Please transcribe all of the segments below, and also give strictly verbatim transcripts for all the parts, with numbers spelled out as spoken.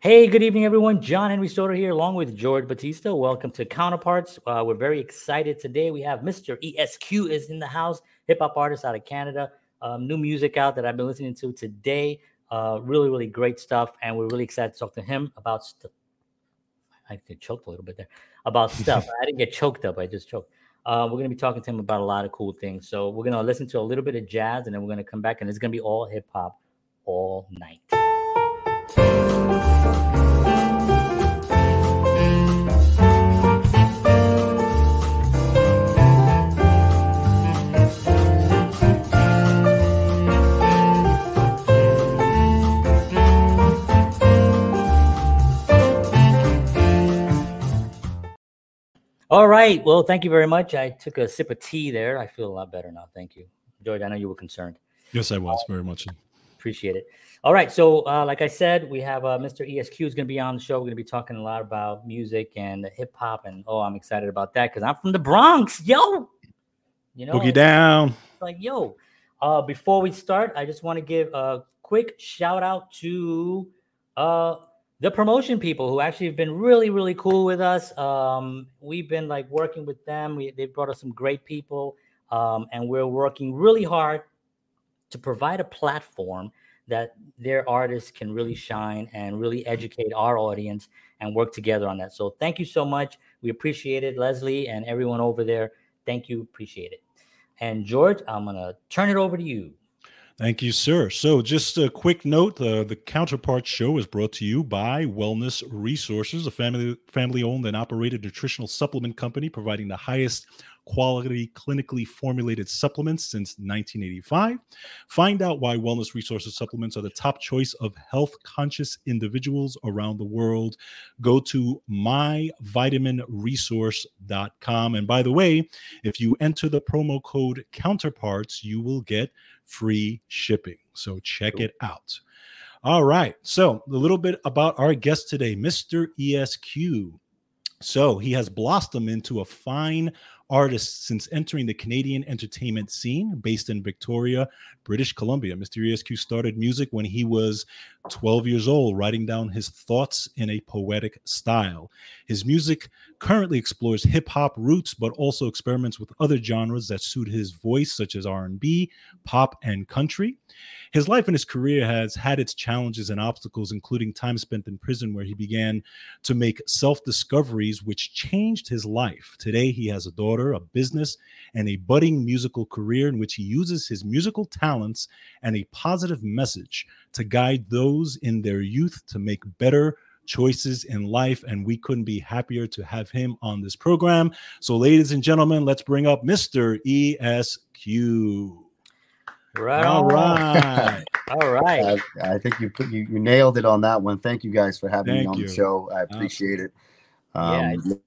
Hey, good evening, everyone. John Henry Soto here, along with George Batista. Welcome to Counterparts. Uh, we're very excited today. We have Mister E S Q is in the house, hip hop artist out of Canada. Um, new music out that I've been listening to today. Uh, really, really great stuff, and we're really excited to talk to him about stuff. I get choked a little bit there about stuff. I didn't get choked up. I just choked. Uh, we're going to be talking to him about a lot of cool things. So we're going to listen to a little bit of jazz, and then we're going to come back, and it's going to be all hip hop all night. All right. Well, thank you very much. I took a sip of tea there. I feel a lot better now. Thank you. George, I know you were concerned. Yes, I was very much. Appreciate it. All right. So, uh, like I said, we have uh, Mister E S Q is going to be on the show. We're going to be talking a lot about music and hip hop. And, oh, I'm excited about that because I'm from the Bronx. Yo. You know, Boogie down. Like, yo. Uh, before we start, I just want to give a quick shout out to uh, the promotion people who actually have been really, really cool with us. Um, we've been like working with them. We, they brought us some great people, um, and we're working really hard to provide a platform that their artists can really shine and really educate our audience and work together on that. So thank you so much. We appreciate it, Leslie and everyone over there. Thank you. Appreciate it. And George, I'm going to turn it over to you. Thank you, sir. So just a quick note, uh, the Counterparts show is brought to you by Wellness Resources, a family family-owned and operated nutritional supplement company providing the highest quality clinically formulated supplements since nineteen eighty-five. Find out why Wellness Resources supplements are the top choice of health-conscious individuals around the world. Go to my vitamin resource dot com. And by the way, if you enter the promo code Counterparts, you will get free shipping. So check cool. it out. All right. So a little bit about our guest today, Mister E S Q. So he has blossomed into a fine artist since entering the Canadian entertainment scene based in Victoria, British Columbia. Mister E S Q started music when he was twelve years old, writing down his thoughts in a poetic style. His music currently explores hip-hop roots, but also experiments with other genres that suit his voice, such as R and B, pop, and country. His life and his career has had its challenges and obstacles, including time spent in prison where he began to make self-discoveries which changed his life. Today, he has a daughter, a business, and a budding musical career in which he uses his musical talents and a positive message to guide those in their youth to make better choices in life. And we couldn't be happier to have him on this program. So, ladies and gentlemen, let's bring up Mister E S Q. Right. All right. All right. I, I think you put you, you nailed it on that one. Thank you guys for having Thank me on you. the show. I appreciate Absolutely. it. Um, yeah, it's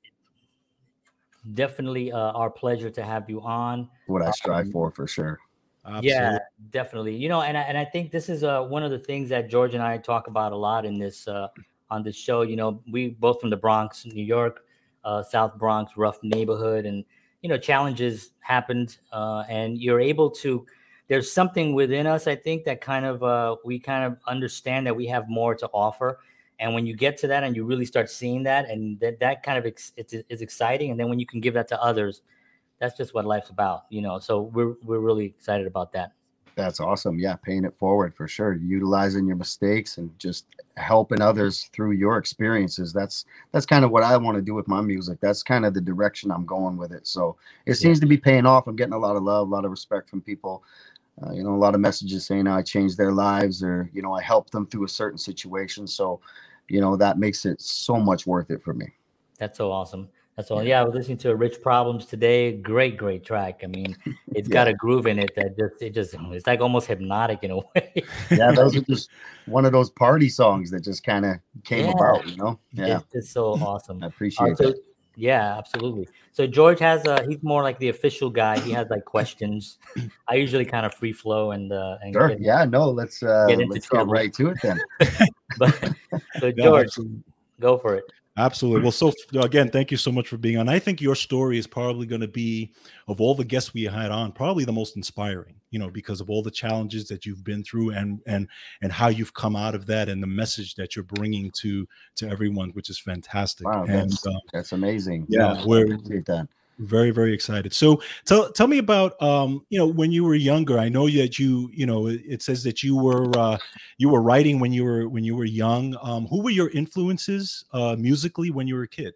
definitely uh, our pleasure to have you on. What I strive um, for, for sure. Absolutely. Yeah, definitely. You know, and I, and I think this is uh, one of the things that George and I talk about a lot in this uh, on this show. You know, we both from the Bronx, New York, uh, South Bronx, rough neighborhood, and you know, challenges happened, uh, and you're able to. There's something within us, I think, that kind of uh, we kind of understand that we have more to offer. And when you get to that and you really start seeing that, and that that kind of ex- it's, it's exciting. And then when you can give that to others, that's just what life's about, you know. So we're we're really excited about that. That's awesome. Yeah, paying it forward for sure. Utilizing your mistakes and just helping others through your experiences. That's that's kind of what I want to do with my music. That's kind of the direction I'm going with it. So it seems yeah. to be paying off. I'm getting a lot of love, a lot of respect from people. Uh, you know, a lot of messages saying I changed their lives, or, you know, I helped them through a certain situation. So, you know, that makes it so much worth it for me. That's so awesome. That's all. Yeah, yeah I was listening to Rich Problems today. Great, great track. I mean, it's yeah. got a groove in it that just, it just, it's like almost hypnotic in a way. Yeah, those are just one of those party songs that just kind of came yeah. about, you know? Yeah. It's, it's so awesome. I appreciate uh, so, it. Yeah, absolutely. So George has a, he's more like the official guy. He has like questions. I usually kind of free flow and, uh, and sure. get, yeah, no, let's, uh, get into let's trouble. get right to it then. But so George, no, go for it. Absolutely. Well, so again, thank you so much for being on. I think your story is probably going to be, of all the guests we had on, probably the most inspiring, you know, because of all the challenges that you've been through and and and how you've come out of that and the message that you're bringing to to everyone, which is fantastic. Wow, and that's, um, that's amazing. yeah, No, I we're appreciate that. very, very excited. So tell tell me about um, you know, when you were younger. I know that you, you know, it, it says that you were uh you were writing when you were when you were young. Um, who were your influences uh musically when you were a kid?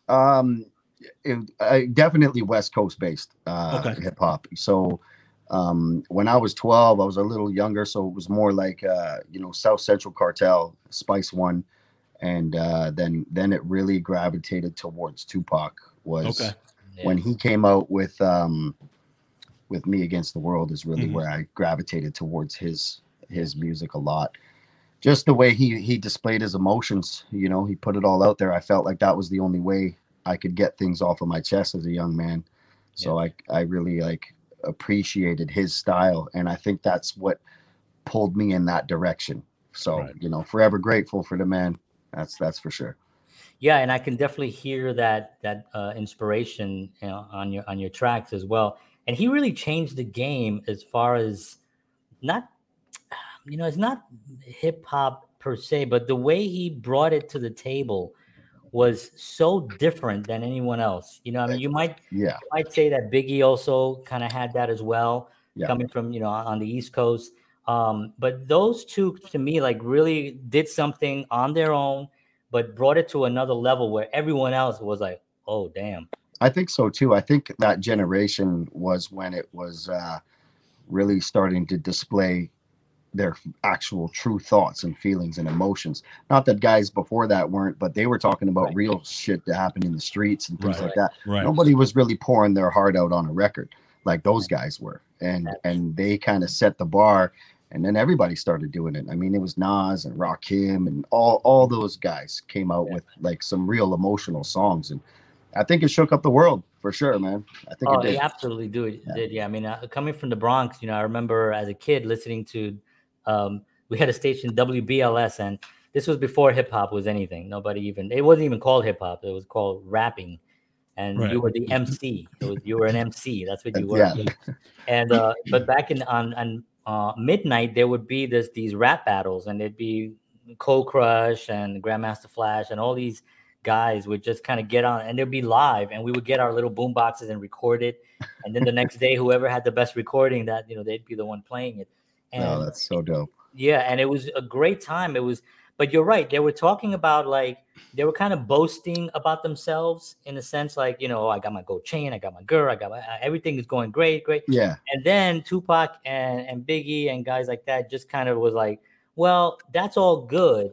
Um, it, I, definitely West Coast based uh, Okay. hip hop. So um, when I was twelve, I was a little younger, so it was more like uh, you know South Central Cartel, Spice One, and uh, then then it really gravitated towards Tupac. Was Okay. when he came out with um, with Me Against the World is really Mhm. where I gravitated towards his his music a lot. Just the way he he displayed his emotions, you know, he put it all out there. I felt like that was the only way I could get things off of my chest as a young man. So I I really like appreciated his style, and I think that's what pulled me in that direction. So, Right. you know, forever grateful for the man. That's that's for sure. Yeah, and I can definitely hear that that uh, inspiration, you know, on your on your tracks as well. And he really changed the game as far as not, you know, it's not hip hop per se, but the way he brought it to the table was so different than anyone else. You know, I mean, you might Yeah. you might say that Biggie also kind of had that as well, Yeah. coming from, you know, on the East Coast. Um, but those two to me like really did something on their own, but brought it to another level where everyone else was like, oh damn. I think so too. I think that generation was when it was uh, really starting to display their actual true thoughts and feelings and emotions. Not that guys before that weren't, but they were talking about Right. real shit that happened in the streets and things Right. like that. Right. Nobody was really pouring their heart out on a record like those guys were. And That's- and they kind of set the bar, and then everybody started doing it. I mean, it was Nas and Rakim and all all those guys came out Yeah. with like some real emotional songs, and I think it shook up the world for sure, man. I think Oh, it did. he absolutely do it. Yeah. Did yeah. I mean, uh, coming from the Bronx, you know, I remember as a kid listening to, um, we had a station W B L S, and this was before hip hop was anything. Nobody even it wasn't even called hip hop. It was called rapping, and Right. you were the M C. It was you were an M C. That's what you were. Yeah. And uh, but back in on on uh, midnight, there would be this these rap battles, and there'd be Cold Crush and Grandmaster Flash, and all these guys would just kind of get on, and they'd be live, and we would get our little boom boxes and record it, and then the next day, whoever had the best recording, that you know, they'd be the one playing it. And No, that's so dope. yeah, and it was a great time. It was, but you're right. They were talking about like they were kind of boasting about themselves in a sense, like, you know, oh, I got my gold chain, I got my girl, I got my everything is going great, great. Yeah. And then Tupac and and Biggie and guys like that just kind of was like, well, that's all good,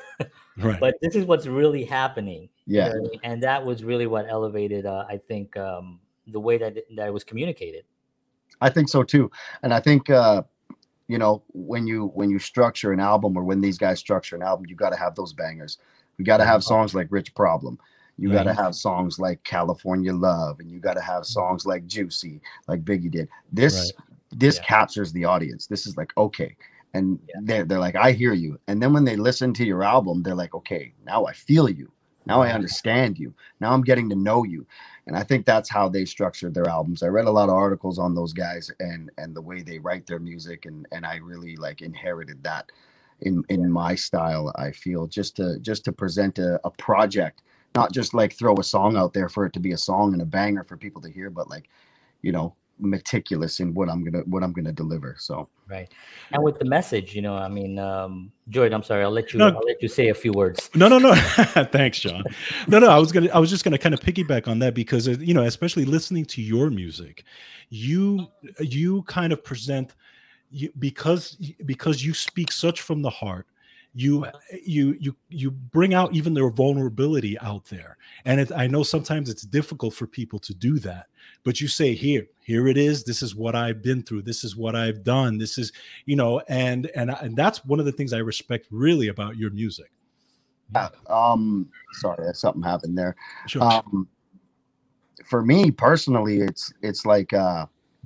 Right. but this is what's really happening. You Yeah. know what I mean? And that was really what elevated, uh, I think, um, the way that it, that it was communicated. I think so too. And I think uh you know, when you when you structure an album, or when these guys structure an album, you got to have those bangers. You got to have songs like Rich Problem. You got to Right. have songs like California Love, and you got to have songs like Juicy, like Biggie did. This this Yeah. captures the audience. This is like, okay. And Yeah. they're, they're like, I hear you. And then when they listen to your album, they're like, okay, now I feel you. Now I Right. understand you. Now I'm getting to know you. And I think that's how they structured their albums. I read a lot of articles on those guys and and the way they write their music, and and I really like inherited that in in my style. I feel just to just to present a, a project, not just like throw a song out there for it to be a song and a banger for people to hear, but like, you know, meticulous in what I'm gonna what I'm gonna deliver. So Right. And with the message, you know, I mean, um, Jordan, I'm sorry, I'll let you No. I'll let you say a few words. No, no, no. Thanks, John. No, no. I was gonna, I was just gonna kind of piggyback on that because uh, you know, especially listening to your music, you, you kind of present, you because because you speak such from the heart. You, you, you, you bring out even their vulnerability out there, and it, I know sometimes it's difficult for people to do that. But you say, here, here it is. This is what I've been through. This is what I've done. This is, you know, and and and that's one of the things I respect really about your music. yeah, um, sorry, something happened there. Sure. Um, for me personally, it's it's like, uh,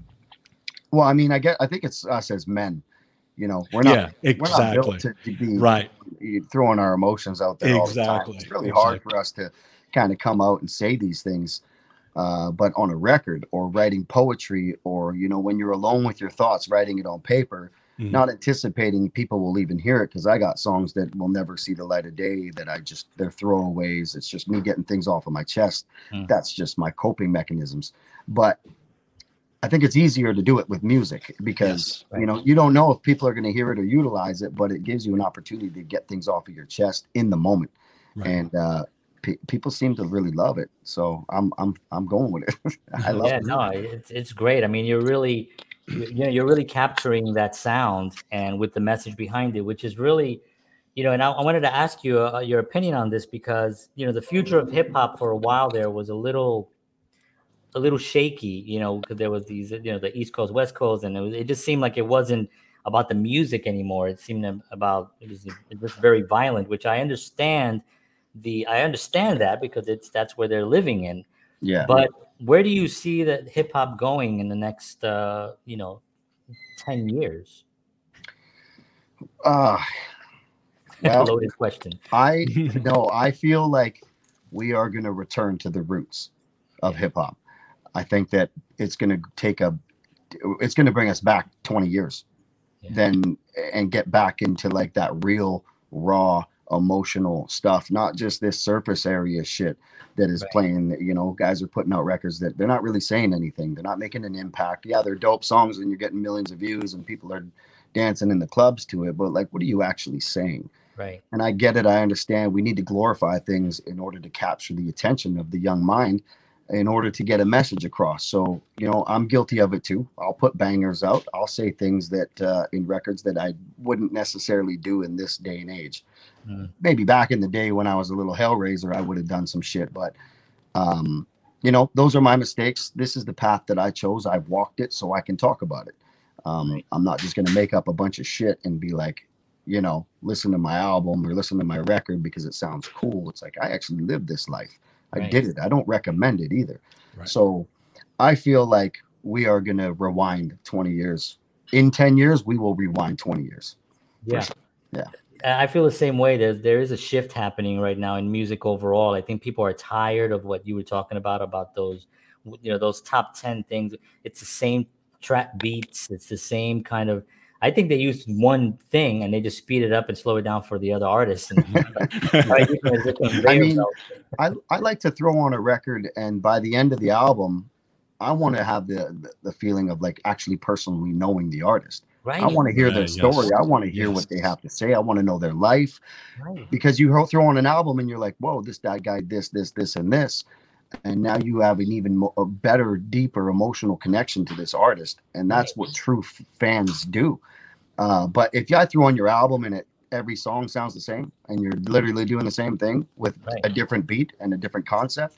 well, I mean, I get, I think it's us as men. You know, we're not, yeah, we're not built exactly. to, to be Right. throwing our emotions out there all Exactly. the time. It's really exactly. hard for us to kind of come out and say these things. Uh, but on a record or writing poetry, or, you know, when you're alone with your thoughts, writing it on paper, mm-hmm. not anticipating people will even hear it. Cause I got songs that will never see the light of day that I just, they're throwaways. It's just me getting things off of my chest. Mm. That's just my coping mechanisms. But I think it's easier to do it with music because, yes, right. you know, you don't know if people are going to hear it or utilize it, but it gives you an opportunity to get things off of your chest in the moment. Right. And, uh, P- people seem to really love it, so I'm I'm I'm going with it. I love yeah, it. no, it's it's great. I mean, you're really, you, you know, you're really capturing that sound and with the message behind it, which is really, you know. And I, I wanted to ask you uh, your opinion on this because you know the future of hip hop for a while there was a little, a little shaky, you know, because there was these, you know, the East Coast, West Coast, and it was it just seemed like it wasn't about the music anymore. It seemed about it was, it was very violent, which I understand. The I understand that because it's that's where they're living in. Yeah. But where do you see that hip hop going in the next uh, you know, ten years? Uh well, loaded question. I no, I feel like we are gonna return to the roots of hip hop. I think that it's gonna take a it's gonna bring us back twenty years, yeah. then and get back into like that real raw emotional stuff, not just this surface area shit that is right. playing. You know, guys are putting out records that they're not really saying anything. They're not making an impact. Yeah, they're dope songs and you're getting millions of views and people are dancing in the clubs to it. But like, what are you actually saying? Right. And I get it. I understand we need to glorify things in order to capture the attention of the young mind in order to get a message across. So, you know, I'm guilty of it too. I'll put bangers out. I'll say things that uh, in records that I wouldn't necessarily do in this day and age. Mm. Maybe back in the day when I was a little Hellraiser, I would have done some shit, but um, you know, those are my mistakes. This is the path that I chose. I've walked it so I can talk about it. Um, right. I'm not just going to make up a bunch of shit and be like, you know, listen to my album or listen to my record because it sounds cool. It's like, I actually lived this life. I right. did it. I don't recommend it either. Right. So I feel like we are going to rewind twenty years. In ten years, we will rewind twenty years. Yeah. Sure. Yeah. I feel the same way. There's, there is a shift happening right now in music overall. I think people are tired of what you were talking about, about those, you know, those top ten things. It's the same trap beats. It's the same kind of, I think they used one thing and they just speed it up and slow it down for the other artists. And, I mean, I, I like to throw on a record and by the end of the album, I want to have the, the, the feeling of like actually personally knowing the artist. Right. I want to hear right, their story. Yes. I want to hear yes. what they have to say. I want to know their life. Right. Because you throw on an album and you're like, whoa, this that guy, this, this, this, and this. And now you have an even mo- a better, deeper emotional connection to this artist. And that's right. what true f- fans do. Uh, but if I throw on your album and it every song sounds the same and you're literally doing the same thing with right. a different beat and a different concept,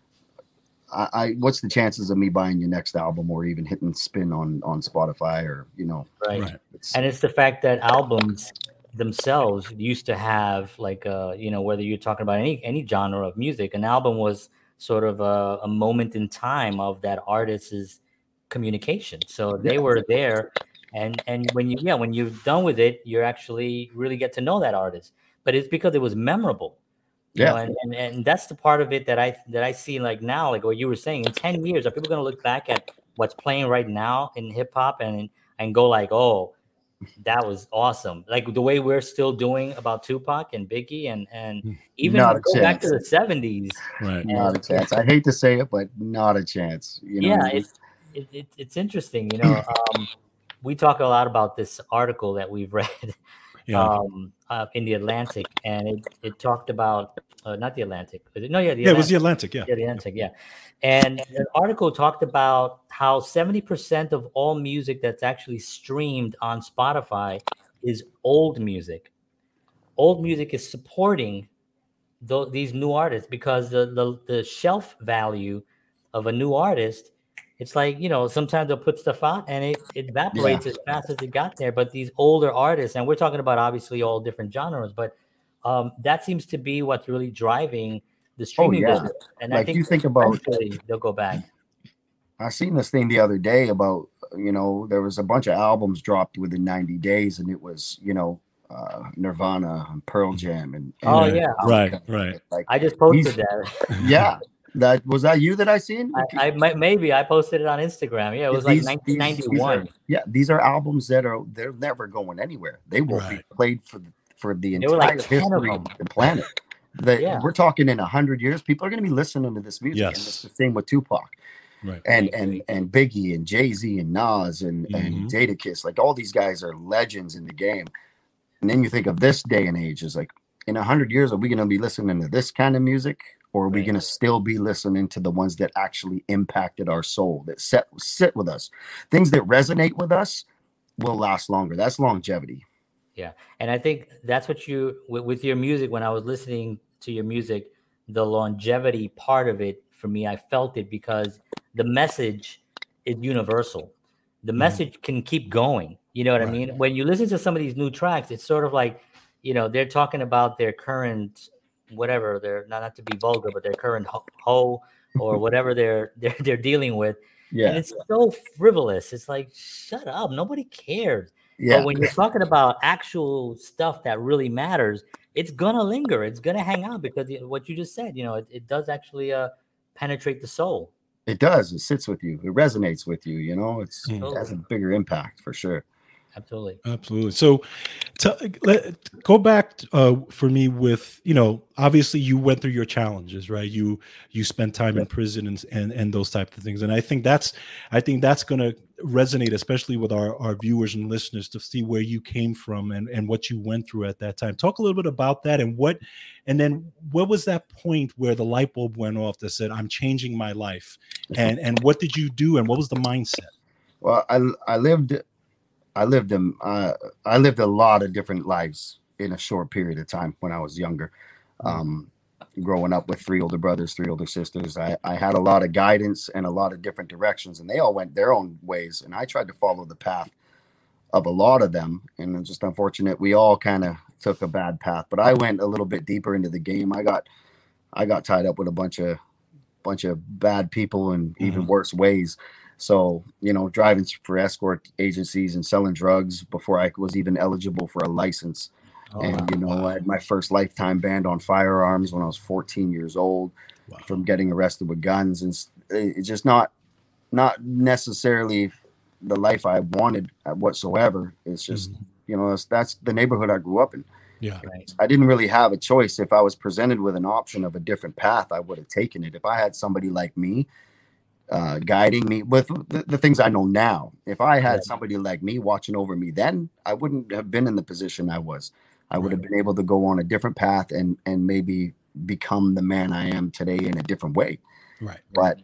I, I what's the chances of me buying your next album or even hitting spin on on Spotify or, you know? Right. right. It's, and it's the fact that albums themselves used to have like, uh, you know, whether you're talking about any any genre of music, an album was sort of a, a moment in time of that artist's communication. So they yeah. were there. And and when you yeah when you're done with it, you actually really get to know that artist. But it's because it was memorable. You yeah. know, and, and and that's the part of it that I that I see like now, like what you were saying, in ten years, are people gonna look back at what's playing right now in hip hop and and go like, oh, that was awesome. Like the way we're still doing about Tupac and Biggie and and even not go back to the seventies. Right. Not a chance. I hate to say it, but not a chance. You know yeah, I mean? it's it, it, it's interesting, you know. Um we talk a lot about this article that we've read yeah. um, uh, in the Atlantic, and it, it talked about uh, not the Atlantic. Was it? No, yeah, the yeah, Atlantic. it was the Atlantic. Yeah, yeah, the Atlantic. Yeah, and the article talked about how seventy percent of all music that's actually streamed on Spotify is old music. Old music is supporting th- these new artists because the, the the shelf value of a new artist. It's like, you know, sometimes they'll put stuff out and it, it evaporates yeah. as fast as it got there. But these older artists, and we're talking about obviously all different genres, but um, that seems to be what's really driving the streaming oh, yeah. business. And like I think you think about they'll go back. I seen this thing the other day about, you know, there was a bunch of albums dropped within ninety days and it was, you know, uh, Nirvana and Pearl Jam and, and Oh, Yeah, yeah. right, Metallica. right. Like I just posted these- that. yeah, that was that you that I seen. I, I might maybe I posted it on Instagram. Yeah, it was like These- nineteen ninety-one. these- these are- yeah, these are albums that are they're never going anywhere. They will Right. be played for the, for the There were entire like ten of history them. of the planet. The, Yeah. We're talking in a hundred years, people are going to be listening to this music. And Yes. it's the same with Tupac. Right. And and and Biggie and Jay-Z and Nas and Mhm. and Jadakiss, like all these guys are legends in the game. And then you think of this day and age is like in a hundred years, are we going to be listening to this kind of music, or are we Right. going to still be listening to the ones that actually impacted our soul, that set sit with us, things that resonate with us will last longer. That's longevity. Yeah, and I think that's what you with, with your music. When I was listening to your music, the longevity part of it for me, I felt it because the message is universal. The message can keep going. You know what I Right. mean? When you listen to some of these new tracks, it's sort of like, you know, they're talking about their current whatever they're not not to be vulgar, but their current ho, ho or whatever they're they're they're dealing with. Yeah. And it's so frivolous. It's like, shut up, nobody cares. Yeah. But when you're talking about actual stuff that really matters, it's gonna linger. It's gonna hang out because it- what you just said, you know, it, it does actually uh, penetrate the soul. It does. It sits with you. It resonates with you. You know, it's Mm. it has a bigger impact for sure. Absolutely. Absolutely. So, to, let, go back uh, for me with, you know, obviously you went through your challenges, right? You you spent time in prison and and and those types of things, and I think that's I think that's going to resonate, especially with our our viewers and listeners, to see where you came from and and what you went through at that time. Talk a little bit about that, and what, and then what was that point where the light bulb went off that said, "I'm changing my life," and and what did you do, and what was the mindset? Well, I I lived I lived in uh, I lived a lot of different lives in a short period of time when I was younger. Um, growing up with three older brothers, three older sisters, I, I had a lot of guidance and a lot of different directions, and they all went their own ways. And I tried to follow the path of a lot of them, and it's just unfortunate we all kind of took a bad path. But I went a little bit deeper into the game. I got I got tied up with a bunch of bunch of bad people in even Mhm. worse ways. So, you know, driving for escort agencies and selling drugs before I was even eligible for a license. Oh, and, wow. you know, I had my first lifetime ban on firearms when I was fourteen years old Wow. from getting arrested with guns. And s- it's just not, not necessarily the life I wanted whatsoever. It's just, Mhm. you know, that's, that's the neighborhood I grew up in. Yeah. Right. I didn't really have a choice. If I was presented with an option of a different path, I would have taken it. If I had somebody like me uh, guiding me with the, the things I know now, if I had Right. somebody like me watching over me, then I wouldn't have been in the position I was. I would have Right. been able to go on a different path and and maybe become the man I am today in a different way. Right. But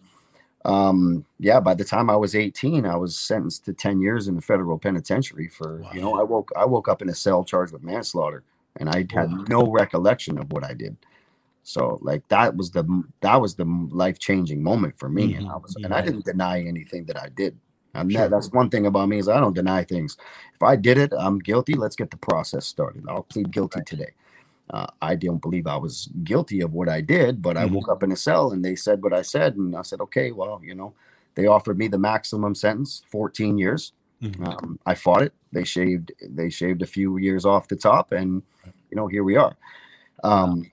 um, yeah, by the time I was eighteen, I was sentenced to ten years in the federal penitentiary for, you know, Wow. I woke I woke up in a cell charged with manslaughter, and I had Wow. no recollection of what I did. So like that was the that was the life changing moment for me, and I Mhm. was and I Mhm. didn't deny anything that I did. And Sure. that, that's one thing about me is I don't deny things. If I did it, I'm guilty. Let's get the process started. I'll plead guilty today. Uh, I don't believe I was guilty of what I did, but I Mhm. woke up in a cell and they said what I said, and I said, okay, well, you know, they offered me the maximum sentence, fourteen years. Mhm. Um, I fought it. They shaved they shaved a few years off the top, and you know, here we are. Um,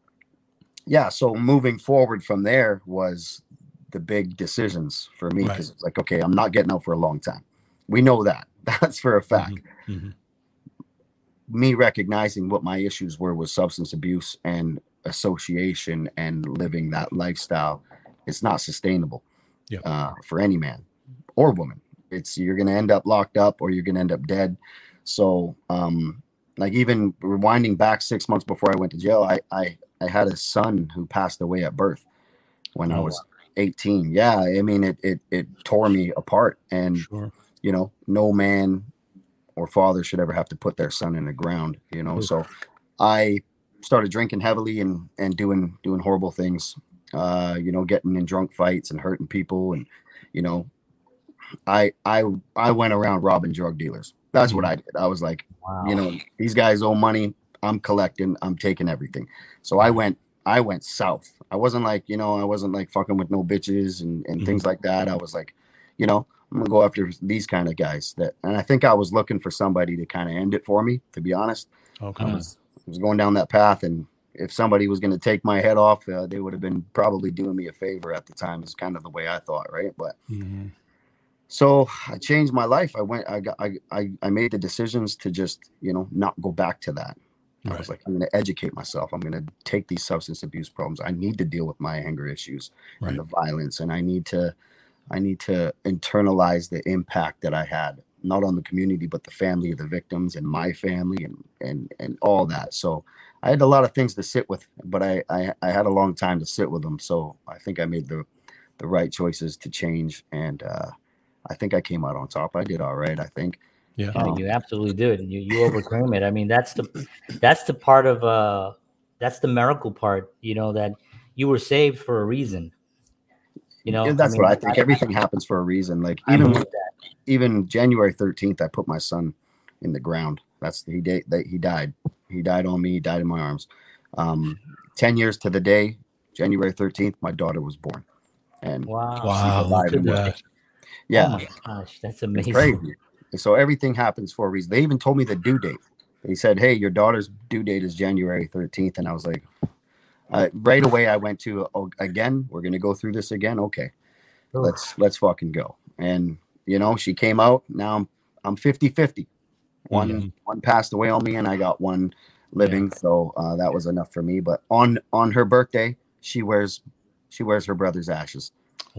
yeah, so moving forward from there was the big decisions for me, Right. because it's like, okay, I'm not getting out for a long time. We know that. That's for a fact. Mhm. Me recognizing what my issues were was substance abuse and association and living that lifestyle. It's not sustainable Yeah. uh, for any man or woman. It's you're going to end up locked up or you're going to end up dead. So, um, like even rewinding back six months before I went to jail, I I, I had a son who passed away at birth when I Oh, was eighteen. Yeah, I mean it it it tore me apart, and Sure. you know, no man or father should ever have to put their son in the ground, you know. Oof. So I started drinking heavily and and doing doing horrible things, uh, you know, getting in drunk fights and hurting people, and you know, I I I went around robbing drug dealers. That's what I did. I was like, Wow. you know, these guys owe money. I'm collecting. I'm taking everything. So I went I went south. I wasn't like, you know, I wasn't like fucking with no bitches and, and things like that. I was like, you know, I'm gonna go after these kind of guys. That, and I think I was looking for somebody to kind of end it for me. To be honest, Okay. I was I was going down that path, and if somebody was going to take my head off, uh, they would have been probably doing me a favor at the time. Is kind of the way I thought, right? But mm-hmm. so I changed my life. I went. I got. I. I, I made the decisions to just, you know, not go back to that. Right. I was like, I'm going to educate myself. I'm going to take these substance abuse problems. I need to deal with my anger issues Right. and the violence, and I need to. I need to internalize the impact that I had, not on the community, but the family of the victims and my family and, and, and all that. So I had a lot of things to sit with, but I, I, I had a long time to sit with them. So I think I made the, the right choices to change. And uh, I think I came out on top. I did all right, I think. Yeah. Yeah, you absolutely did. You you overcame it. I mean, that's the that's the part of uh that's the miracle part, you know, that you were saved for a reason. You know, Yeah, that's I mean, what I think. I, Everything happens for a reason. Like I even believe when, that. even January thirteenth, I put my son in the ground. That's he date that he died. He died on me. He died in my arms. Um, Ten years to the day, January thirteenth, my daughter was born, and Wow. Wow. Look at that. yeah, Oh my gosh, that's it's amazing. crazy. So everything happens for a reason. They even told me the due date. They said, "Hey, your daughter's due date is January thirteenth," and I was like, uh, right away, I went to, oh, again, we're gonna go through this again. Okay. Oof. Let's let's fucking go. And you know, she came out. Now I'm I'm fifty fifty. One mm-hmm. one passed away on me, and I got one living. Yeah. So uh, that was enough for me. But on on her birthday, she wears she wears her brother's ashes.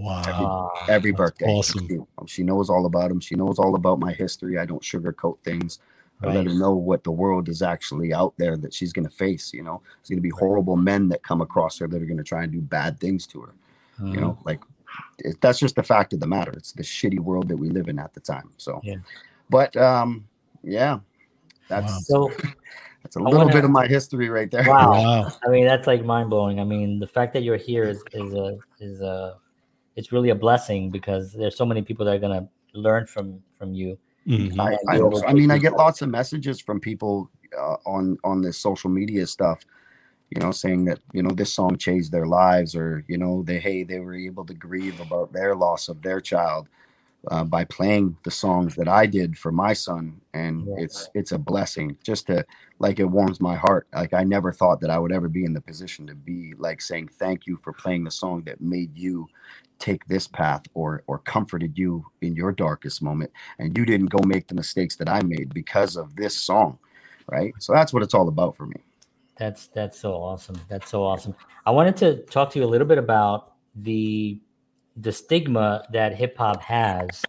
Wow. Every, every birthday. Awesome. She, she knows all about them. She knows all about my history. I don't sugarcoat things. I right. let her know what the world is actually out there that she's gonna face. You know, it's gonna be horrible men that come across her that are gonna try and do bad things to her. Mm-hmm. You know, like. It, that's just the fact of the matter. It's the shitty world that we live in at the time. So, yeah. But um, yeah, that's wow. so. That's a little wanna, bit of my history right there. Wow. wow. I mean, that's like mind blowing. I mean, the fact that you're here is is a is a it's really a blessing because there's so many people that are gonna learn from from you. Mm-hmm. I, I, hope so. I mean, I get lots of messages from people uh, on on this social media stuff. You know, saying that, you know, this song changed their lives, or, you know, they, hey, they were able to grieve about their loss of their child uh, by playing the songs that I did for my son. And yeah. it's, it's a blessing just to, like, it warms my heart. Like, I never thought that I would ever be in the position to be like saying, thank you for playing the song that made you take this path or, or comforted you in your darkest moment. And you didn't go make the mistakes that I made because of this song. Right. So that's what it's all about for me. That's that's so awesome. That's so awesome. I wanted to talk to you a little bit about the the stigma that hip hop has,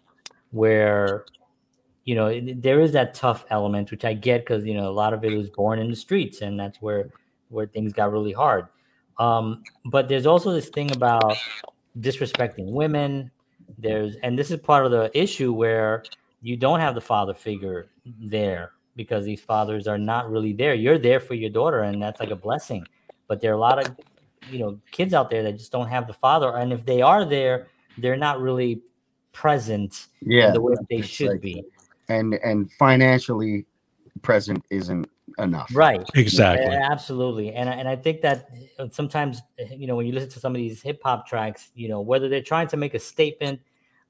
where, you know, it, there is that tough element, which I get because, you know, a lot of it was born in the streets, and that's where where things got really hard. Um, but there's also this thing about disrespecting women. There's and this is part of the issue where you don't have the father figure there. Because these fathers are not really there. You're there for your daughter, and that's like a blessing. But there are a lot of, you know, kids out there that just don't have the father. And if they are there, they're not really present yeah, in the way that they should like, be. And and financially present isn't enough. Right. Exactly. Yeah, absolutely. And, and I think that sometimes, you know, when you listen to some of these hip hop tracks, you know, whether they're trying to make a statement,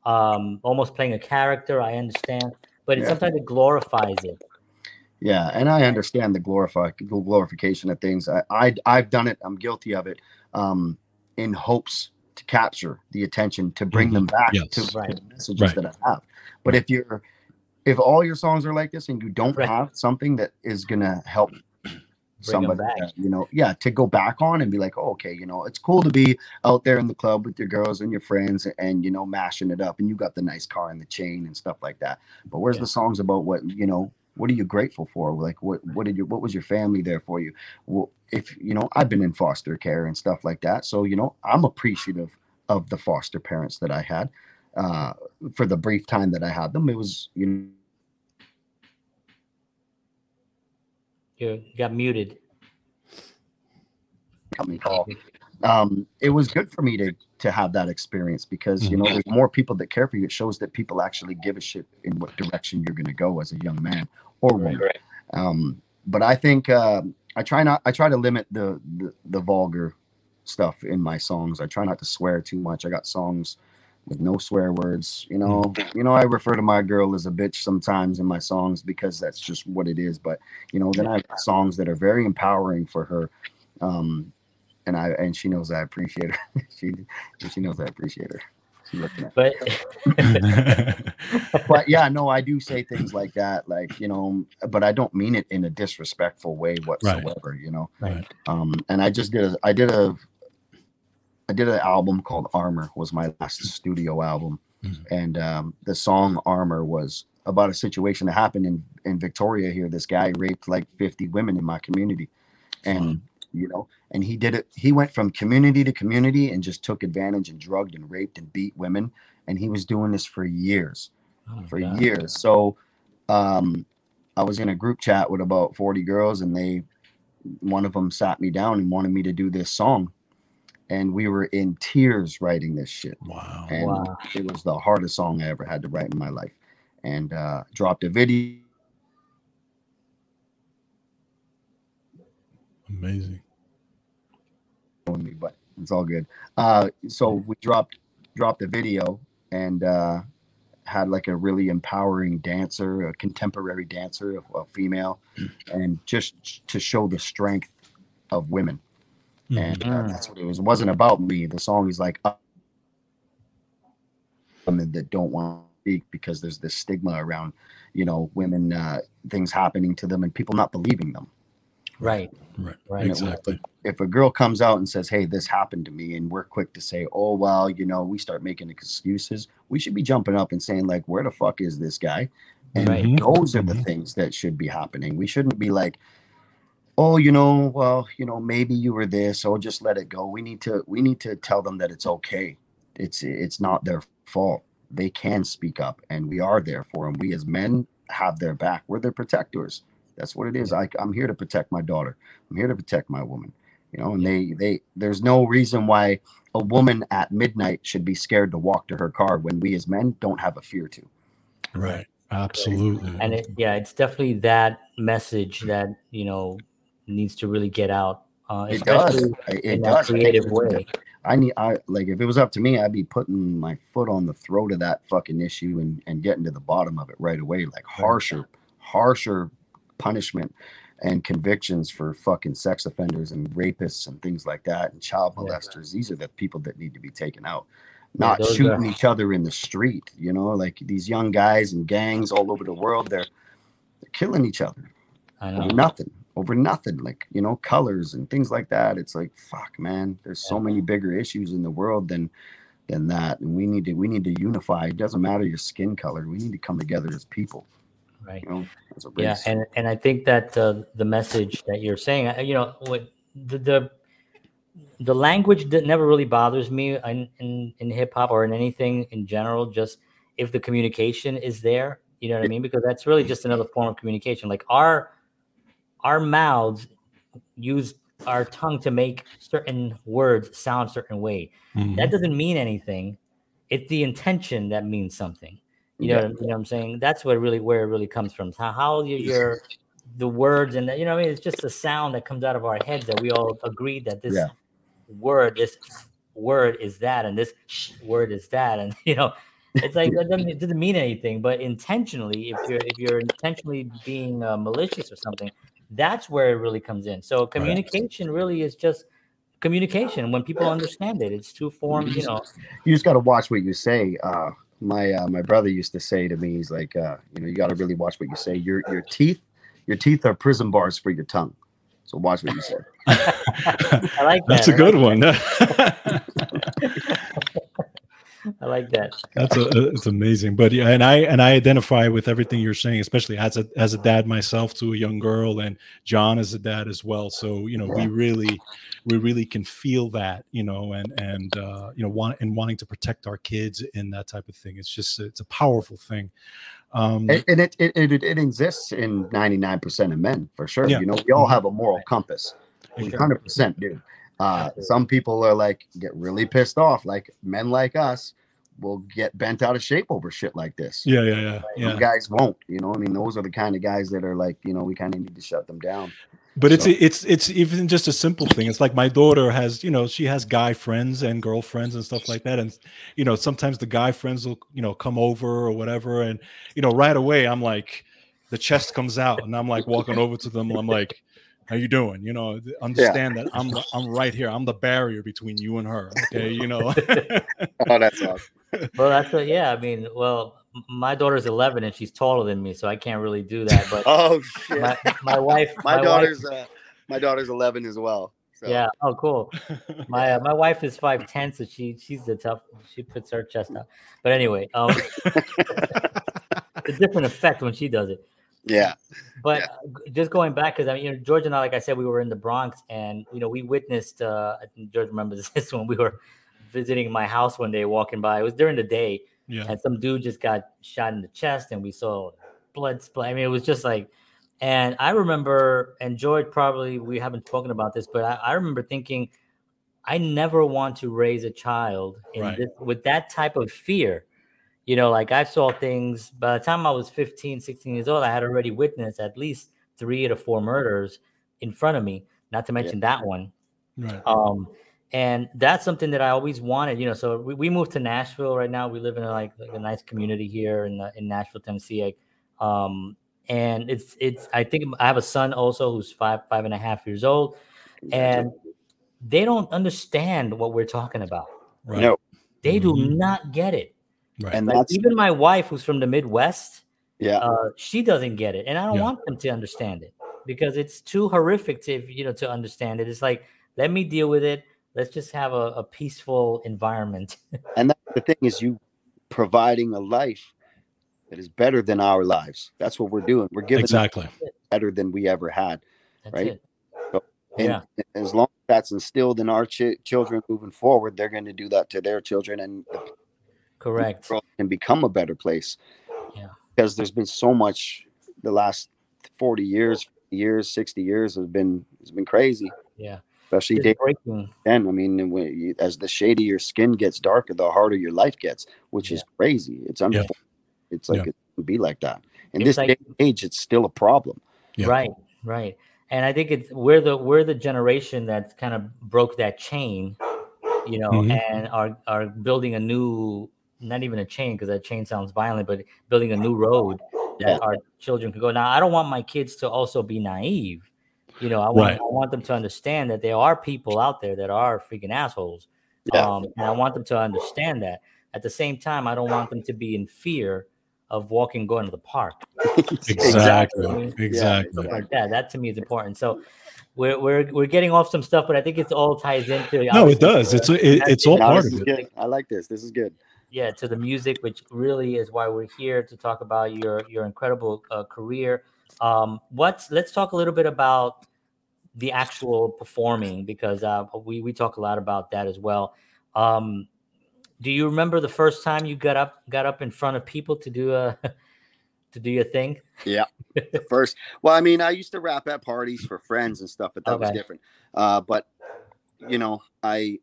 um, almost playing a character, I understand. But it, yeah. sometimes it glorifies it. Yeah, and I understand the glorify glorification of things. I, I I've done it. I'm guilty of it, um, in hopes to capture the attention, to bring mm-hmm. them back yes. to, right. to the messages right. that I have. But right. if you're, if all your songs are like this, and you don't right. have something that is gonna help bring somebody, uh, you know, yeah, to go back on and be like, oh, okay, you know, it's cool to be out there in the club with your girls and your friends, and you know, mashing it up, and you got the nice car and the chain and stuff like that. But where's yeah. the songs about what, you know? What are you grateful for? Like, what, what did you, what was your family there for you? Well, if, you know, I've been in foster care and stuff like that. So, you know, I'm appreciative of the foster parents that I had, uh, for the brief time that I had them. It was, you know. You got muted. Company call. Um, it was good for me to, to have that experience because, you know, there's more people that care for you. It shows that people actually give a shit in what direction you're going to go as a young man or woman. Right, right. Um, but I think, uh, I try not, I try to limit the, the, the vulgar stuff in my songs. I try not to swear too much. I got songs with no swear words. You know, mm. you know, I refer to my girl as a bitch sometimes in my songs because that's just what it is. But you know, then I have songs that are very empowering for her. Um, and I and she knows I appreciate her. she she knows I appreciate her. But but yeah, no, I do say things like that, like, you know, but I don't mean it in a disrespectful way whatsoever, right. you know. Right. Um, and I just did a I did a I did an album called Armor, was my last studio album. Mm-hmm. And um, the song Armor was about a situation that happened in, in Victoria here. This guy raped like fifty women in my community. And wow. you know, and he did it. He went from community to community and just took advantage and drugged and raped and beat women. And he was doing this for years, oh, for God. years. So um, I was in a group chat with about forty girls, and they, one of them sat me down and wanted me to do this song. And we were in tears writing this shit. Wow. And wow. it was the hardest song I ever had to write in my life. And uh, dropped a video. Amazing. But it's all good. Uh, so we dropped dropped a video and uh, had like a really empowering dancer, a contemporary dancer, a, a female, and just to show the strength of women. And uh, that's what it was. It wasn't about me. The song is like women that don't want to speak because there's this stigma around, you know, women, uh, things happening to them and people not believing them. Right. Right. Right. Exactly. If a girl comes out and says, hey, this happened to me, and we're quick to say, oh, well, you know, we start making excuses, we should be jumping up and saying, like, where the fuck is this guy? And right. those are the mm-hmm. things that should be happening. We shouldn't be like, oh, you know, well, you know, maybe you were this, or just let it go. We need to, we need to tell them that it's okay. It's, it's not their fault. They can speak up, and we are there for them. We as men have their back. We're their protectors. That's what it is. I, I'm here to protect my daughter. I'm here to protect my woman. You know, and they, they, there's no reason why a woman at midnight should be scared to walk to her car when we as men don't have a fear to. Right. Absolutely. And it, yeah, it's definitely that message that, you know, needs to really get out, uh, it does. in it that does. creative way. I need, I like, if it was up to me, I'd be putting my foot on the throat of that fucking issue and, and getting to the bottom of it right away. Like harsher, harsher punishment and convictions for fucking sex offenders and rapists and things like that, and child molesters. Yeah. These are the people that need to be taken out, not yeah, shooting are... each other in the street. You know, like these young guys and gangs all over the world, they're, they're killing each other I know. over nothing. Over nothing, like, you know, colors and things like that. It's like, fuck, man, there's so many bigger issues in the world than than that, and we need to we need to unify. It doesn't matter your skin color. We need to come together as people, right? You know, as a yeah, race. and and I think that uh, the message that you're saying, you know, what the the, the language that never really bothers me in in, in hip hop or in anything in general. Just if the communication is there, you know what I mean? Because that's really just another form of communication. Like our Our mouths use our tongue to make certain words sound a certain way. Mm-hmm. That doesn't mean anything. It's the intention that means something. You know, yeah. what, you know what I'm saying? That's what really where it really comes from. How how your, your the words and the, you know what I mean? It's just the sound that comes out of our heads that we all agree that this yeah. word, this word is that, and this sh- word is that, and you know, it's like it doesn't, it doesn't mean anything. But intentionally, if you're if you're intentionally being uh, malicious or something, that's where it really comes in. So communication right. really is just communication. When people understand it, it's two forms, you know. You just got to watch what you say. Uh, my uh, my brother used to say to me, he's like, uh, you know, you got to really watch what you say. Your your teeth, your teeth are prison bars for your tongue. So watch what you say. I like that. That's a I good like one. I like that. That's a, it's amazing. But yeah, and I and I identify with everything you're saying, especially as a as a dad myself to a young girl, and John as a dad as well. So you know, yeah. we really we really can feel that, you know, and and uh, you know, want and wanting to protect our kids and that type of thing. It's just it's a powerful thing. Um, and, and it, it it it exists in ninety-nine percent of men for sure. Yeah. You know, we all have a moral compass. one hundred percent, dude. Uh, some people are like get really pissed off, like men like us will get bent out of shape over shit like this. Yeah, yeah, yeah. Some yeah. guys won't, you know. I mean, those are the kind of guys that are like, you know, we kind of need to shut them down. But it's So- it's it's even just a simple thing. It's like my daughter has, you know, she has guy friends and girlfriends and stuff like that. And you know, sometimes the guy friends will, you know, come over or whatever. And you know, right away I'm like, the chest comes out, and I'm like walking over to them. I'm like, how you doing? You know, understand that I'm I'm right here. I'm the barrier between you and her. Okay, you know. Oh, that's awesome. Well, that's what, yeah. I mean, well, m- my daughter's eleven and she's taller than me, so I can't really do that. But Oh shit. my my wife, my, my daughter's wife, uh, my daughter's eleven as well. So. yeah. Oh, cool. My uh, my wife is five ten, so she she's the tough. She puts her chest out. But anyway, um, it's a different effect when she does it. Yeah. But Yeah. uh, just going back, because I mean, you know, George and I, like I said, we were in the Bronx, and you know, we witnessed. Uh, I think George remembers this when we were visiting my house one day, walking by. It was during the day, Yeah. and some dude just got shot in the chest, and we saw blood splat. I mean, it was just like, and I remember, and George probably we haven't spoken about this, but I, I remember thinking, I never want to raise a child in Right. this, with that type of fear. You know, like I saw things by the time I was fifteen, sixteen years old, I had already witnessed at least three to four murders in front of me, not to mention that one. Right. Um, and that's something that I always wanted, you know. So we, we moved to Nashville right now. We live in a, like, like a nice community here in the, in Nashville, Tennessee. Um, and it's it's I think I have a son also who's five five and a half years old, and they don't understand what we're talking about. Right. No. They do Mhm. not get it. Right. And Like that's even my wife, who's from the Midwest, yeah. uh, she doesn't get it, and I don't Yeah. want them to understand it because it's too horrific to you know to understand it. It's like, let me deal with it. Let's just have a, a peaceful environment. And that's the thing is you providing a life that is better than our lives. That's what we're doing. We're giving them Exactly. better than we ever had. That's Right. it. So, and Yeah. as long as that's instilled in our ch- children moving forward, they're going to do that to their children, and the Correct. world can become a better place. Yeah. Because there's been so much the last forty years, years, sixty years has been has been crazy. Yeah. Especially Just day breaking. ten. I mean, when you, as the shade of your skin gets darker, the harder your life gets, which is Yeah. crazy. It's unfortunate. It's like Yeah. it can be like that. In It's this like- day and age, it's still a problem. Yeah. Right. Right. And I think it's we're the we're the generation that kind of broke that chain, you know, Mhm. and are are building a new, not even a chain because that chain sounds violent, but building a new road that Yeah. our children could go. Now, I don't want my kids to also be naive. You know, I want Right. I want them to understand that there are people out there that are freaking assholes. Yeah. Um, and I want them to understand that. At the same time, I don't want them to be in fear of walking, going to the park. Exactly. Yeah. Exactly. Stuff like that. That to me is important. So we're we're we're getting off some stuff, but I think it's all ties into. No, it does. It's it, it's all Now, part this of is it. good. I like this. This is good. Yeah, to the music, which really is why we're here to talk about your your incredible uh, career. Um, what's let's talk a little bit about the actual performing because uh, we we talk a lot about that as well. Um, do you remember the first time you got up got up in front of people to do a to do your thing? Yeah. The first, well, I mean, I used to rap at parties for friends and stuff, but that was Okay. different. Uh, but you know, I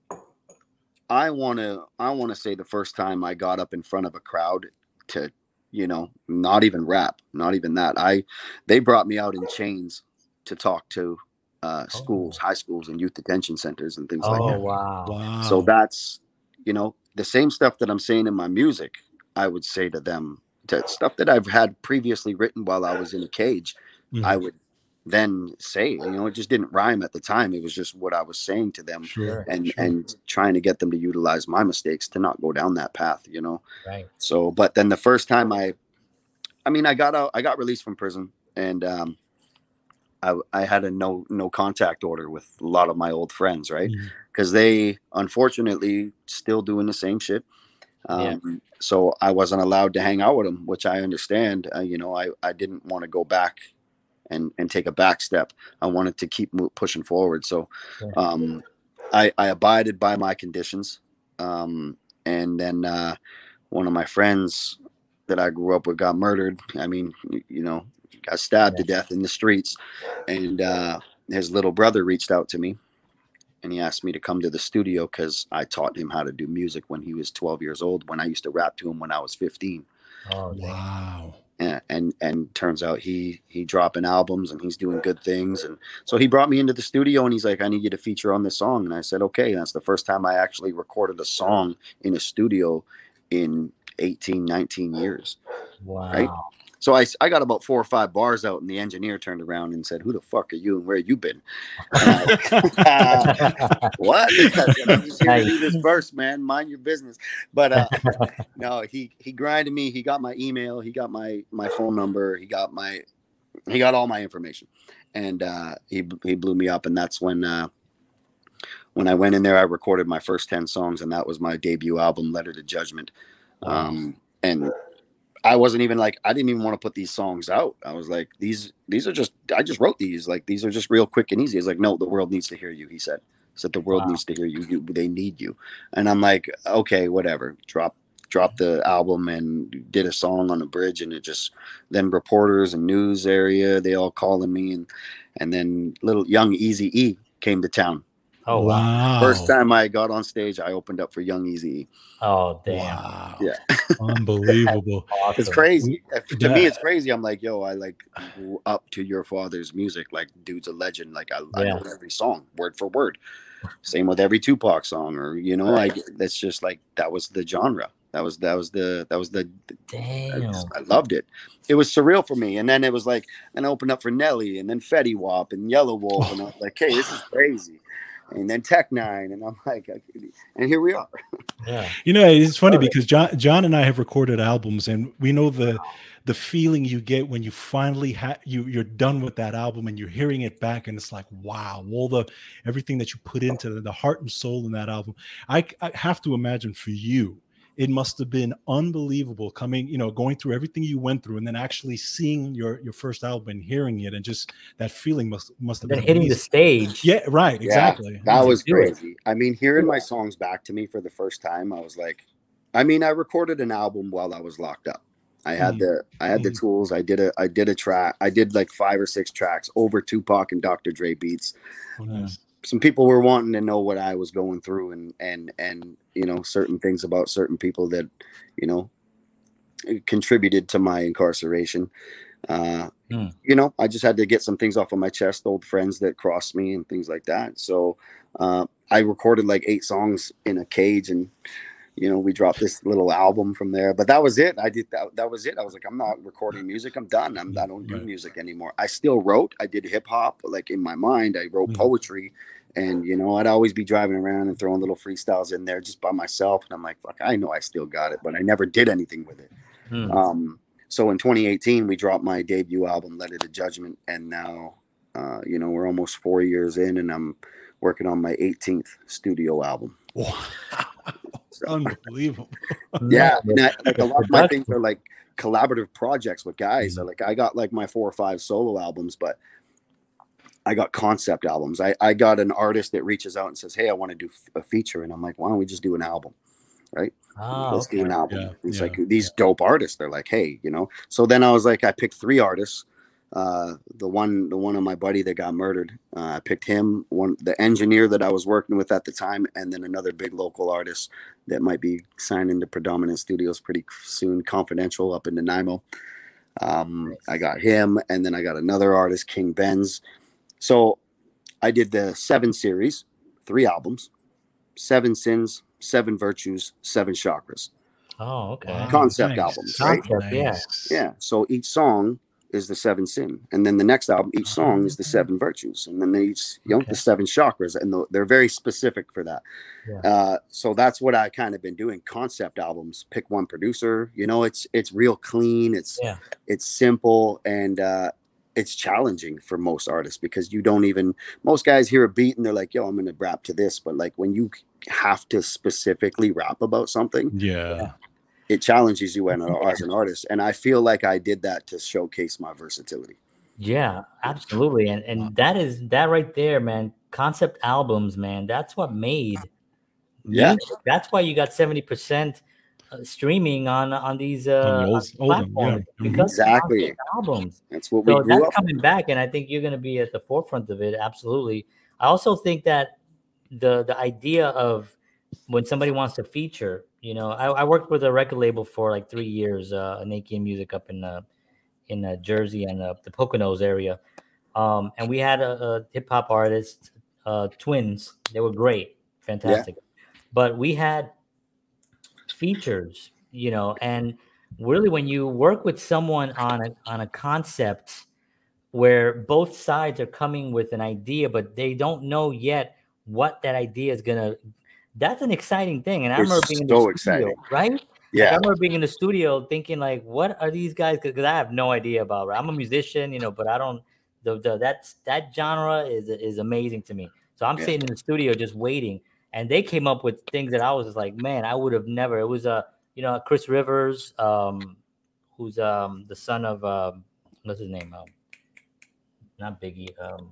I want to I want to say the first time I got up in front of a crowd to, you know, not even rap, not even that. I they brought me out in chains to talk to uh, schools, high schools, and youth detention centers and things Oh like that. wow! Wow. So that's, you know, the same stuff that I'm saying in my music, I would say to them, to stuff that I've had previously written while I was in a cage, Mhm. I would then say, you know, it just didn't rhyme at the time. It was just what I was saying to them Sure. and, sure. and trying to get them to utilize my mistakes to not go down that path, you know? Right. So, but then the first time I, I mean, I got out, I got released from prison and, um, I, I had a no, no contact order with a lot of my old friends, right? Mhm. Because they unfortunately still doing the same shit. Um, Yeah. So I wasn't allowed to hang out with them, which I understand. Uh, you know, I, I didn't want to go back and, and take a back step. I wanted to keep mo- pushing forward. So Sure. um, I, I abided by my conditions. Um, and then uh, one of my friends that I grew up with got murdered. I mean, you, you know, got stabbed Yeah. to death in the streets. And uh, his little brother reached out to me. And he asked me to come to the studio because I taught him how to do music when he was twelve years old, when I used to rap to him when I was fifteen. Oh damn. Wow. and, and and turns out he he dropping albums and he's doing good things. And so he brought me into the studio and he's like, I need you to feature on this song. And I said, okay. And that's the first time I actually recorded a song in a studio in eighteen, nineteen years. Wow. Right. So I, I got about four or five bars out, and the engineer turned around and said, who the fuck are you and where you been? I, what? I'm just here to do this verse, man. Mind your business. But uh, no, he he grinded me. He got my email. He got my my phone number. He got my he got all my information, and uh, he he blew me up. And that's when uh, when I went in there, I recorded my first ten songs, and that was my debut album, Letter to Judgment. Um, and I wasn't even like, I didn't even want to put these songs out. I was like, these, these are just, I just wrote these. Like, these are just real quick and easy. He's like, no, the world needs to hear you. He said, he said, the world wow. needs to hear you. you. They need you. And I'm like, okay, whatever. Drop, drop the album and did a song on a bridge. And it just, then reporters and news area, they all calling me. And, and then little young Eazy-E came to town. Oh, wow. First time I got on stage, I opened up for young Eazy-E. Oh, damn. Wow. Yeah. Unbelievable. Awesome. It's crazy. To me, it's crazy. I'm like, yo, I like up to your father's music. Like, dude's a legend. Like, I, yeah. I know every song, word for word. Same with every Tupac song, or, you know, right. I, that's just like, that was the genre. That was, that was the, that was the, damn. I, just, I loved it. It was surreal for me. And then it was like, and I opened up for Nelly and then Fetty Wap and Yellow Wolf. And I was like, hey, this is crazy. And then Tech Nine, and I'm like, and here we are. Yeah, you know, it's funny because John, John and I have recorded albums, and we know the the feeling you get when you finally have you you're done with that album and you're hearing it back, and it's like, wow, all the everything that you put into the, the heart and soul in that album. I, I have to imagine for you, it must have been unbelievable coming, you know, going through everything you went through and then actually seeing your, your first album and hearing it, and just that feeling must must have then been hitting amazing. The stage. Yeah, right. Exactly. Yeah, that was crazy. I mean, hearing my songs back to me for the first time, I was like, I mean, I recorded an album while I was locked up. I had mm. the I had mm. the tools. I did a I did a track. I did like five or six tracks over Tupac and Doctor Dre beats. Oh, nice. Some people were wanting to know what I was going through, and and and you know, certain things about certain people that, you know, contributed to my incarceration. Uh, mm. You know, I just had to get some things off of my chest, old friends that crossed me and things like that. So uh, I recorded like eight songs in a cage, and you know, we dropped this little album from there. But that was it. I did that. That was it. I was like, I'm not recording music. I'm done. I'm, I don't do right. music anymore. I still wrote. I did hip hop. Like in my mind, I wrote mm. poetry. And, you know, I'd always be driving around and throwing little freestyles in there just by myself. And I'm like, fuck, I know I still got it, but I never did anything with it. Hmm. Um, so in twenty eighteen, we dropped my debut album, Letter to Judgment. And now, uh, you know, we're almost four years in, and I'm working on my eighteenth studio album. Wow. So, unbelievable. Yeah. And I, like a lot of my things are like collaborative projects with guys. So like I got like my four or five solo albums, but I got concept albums. I, I got an artist that reaches out and says, hey, I want to do a feature. And I'm like, why don't we just do an album? Right. Oh, Let's okay. do an album. Yeah, it's yeah, like these yeah. dope artists. They're like, hey, you know, so then I was like, I picked three artists. Uh, the one, the one of my buddy that got murdered. Uh, I picked him, one, the engineer that I was working with at the time. And then another big local artist that might be signing to Predominant Studios pretty soon, Confidential, up in Nanaimo. Um, nice. I got him. And then I got another artist, King Benz. So I did the seven series, three albums, seven sins, seven virtues, seven chakras. Oh, okay. Wow, concept nice. albums, right? Concept, yeah. Yeah. So each song is the seven sin. And then the next album, each song oh, is the seven virtues. And then they each, you know, okay. the seven chakras. And the, they're very specific for that. Yeah. Uh, so that's what I kind of been doing. Concept albums, pick one producer, you know, it's, it's real clean. It's, yeah. it's simple. And, uh, it's challenging for most artists because you don't even, most guys hear a beat and they're like, yo, I'm going to rap to this. But like when you have to specifically rap about something, yeah, it challenges you as an artist. And I feel like I did that to showcase my versatility. Yeah, absolutely. And and that is that right there, man. Concept albums, man. That's what made. Yeah. Music. That's why you got seventy percent streaming on on these uh on the old, platforms yeah. because exactly albums. That's what so we grew that's up coming with. back, and I think you're going to be at the forefront of it. Absolutely. I also think that the the idea of when somebody wants to feature, you know, I, I worked with a record label for like three years, uh, Nakian Music up in uh, in uh, Jersey and uh, the Poconos area, um, and we had a, a hip hop artist, uh, twins. They were great, fantastic, but we had features, you know, and really when you work with someone on a on a concept where both sides are coming with an idea, but they don't know yet what that idea is gonna. That's an exciting thing, and I It's remember being in so the studio, exciting. right? Like, I Yeah. remember being in the studio thinking, like, what are these guys? Because I have no idea about. I'm a musician, you know, but I don't. The, the that's that genre is is amazing to me. So I'm Yeah. sitting in the studio just waiting, and they came up with things that I was just like, man, I would have never. It was a uh, you know Chris Rivers, um, who's um the son of um, what's his name? Um, not Biggie. Um,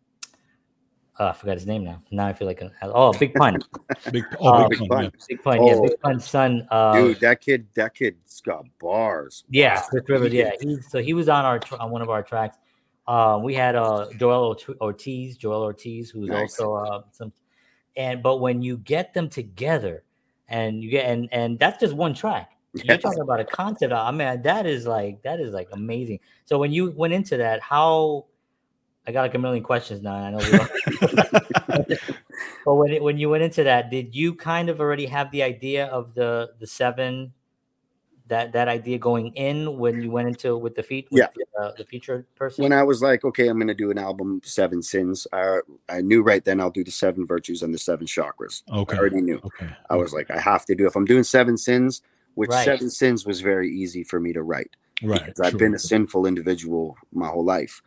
oh, I forgot his name now. Now I feel like an, oh, Big Pun. Big, oh, Uh, big, Big pun, Pun. Big Pun, Oh. yeah, Big Pun's son. Uh, Dude, that kid, that kid's got bars. yeah, Wow. Chris Rivers. He Yeah, did- he's so he was on our tr- on one of our tracks. Um, we had uh Joel Ort- Ortiz, Joel Ortiz, who's Nice. also uh, some, and but when you get them together, and you get and and that's just one track. Yeah. You're talking about a concept. I mean, that is like that is like amazing. So when you went into that, how I got like a million questions now. And I know we don't. But when it, when you went into that, did you kind of already have the idea of the the seven, that that idea going in when you went into with the feat with Yeah. the, uh, the featured person? When I was like, okay, I'm going to do an album, Seven Sins, I, I knew right then I'll do the seven virtues and the seven chakras. Okay. I already knew. Okay. I was like, I have to do, if I'm doing seven sins, which Right. seven sins was very easy for me to write. Right. Because I've sure. been a sinful individual my whole life.